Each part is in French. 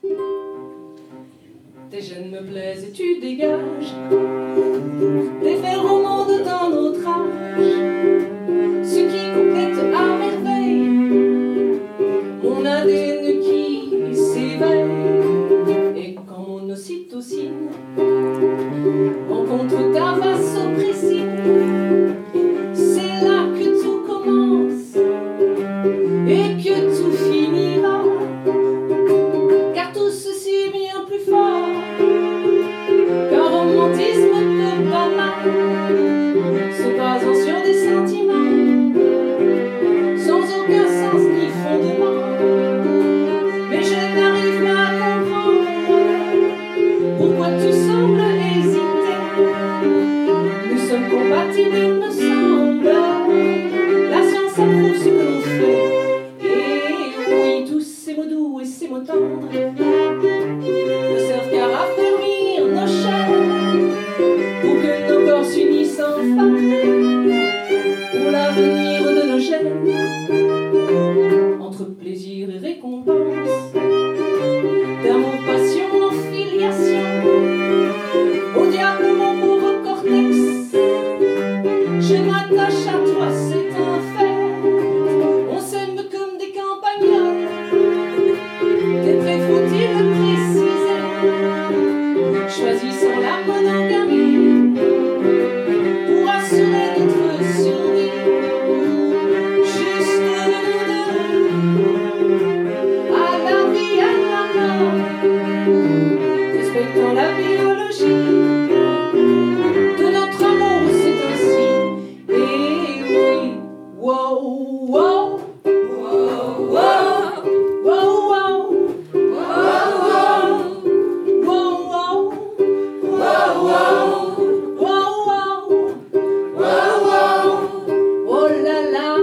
Tes gènes me plaisent et tu dégages des phéromones d'un autre âge, ce qui complète à merveille mon ADN qui s'éveille. Et quand mon ocytocine rencontre ta vasopressine, c'est là que tout commence et que tout finira, car tout ceci est bien plus fort qu'un romantisme peu banal, se basant sur des sentiments sans aucun sens ni fondement. Mais je n'arrive pas à comprendre pourquoi tu sembles hésiter. Nous sommes compatibles, il me semble. La science approuve ce que l'on fait. Et oui, tous ces mots doux et ces mots tendres ne servent qu'à raffermir nos chaînes, pour que nos corps s'unissent enfin pour l'avenir de nos gènes. Entre plaisir et récompense, d'amour, passion, filiation, au diable mon pauvre cortex, je m'attache à toi, c'est un fait. On s'aime comme des campagnols, tes traits faut-il le préciser, choisissant la monogamie pour assurer notre survie. Juste nous deux, à la vie, à la mort, respectant la biologie de notre amour, c'est ainsi. Et oui, wow, wow, wow, wow, wow, wow, wow, wow, wow, wow, oh là là,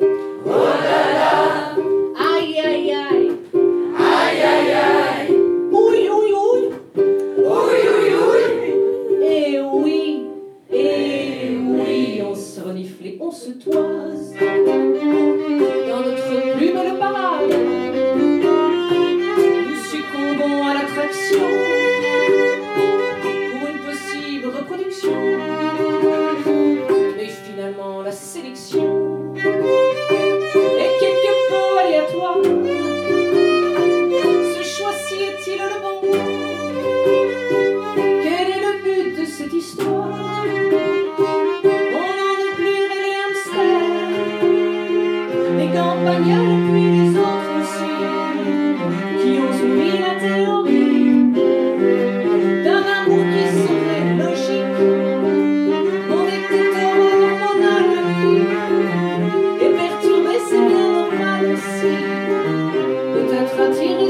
aïe aïe aïe, aïe aïe aïe, ouïe ouïe ouïe, ouïe ouïe ouïe, et oui, on se renifle et on se toise dans notre plus belle parade. Nous succombons à l'attraction pour une possible reproduction, mais finalement la sélection est quelque peu aléatoire. Ce choix-ci est-il le bon? Quel est le but de cette histoire? On en oublie les hamsters, les campagnols et puis les autres aussi, qui ont soumis la théorie d'un amour qui serait logique. Mon détecteur hormonal, lui, est perturbé, c'est bien normal aussi. Peut-être attiré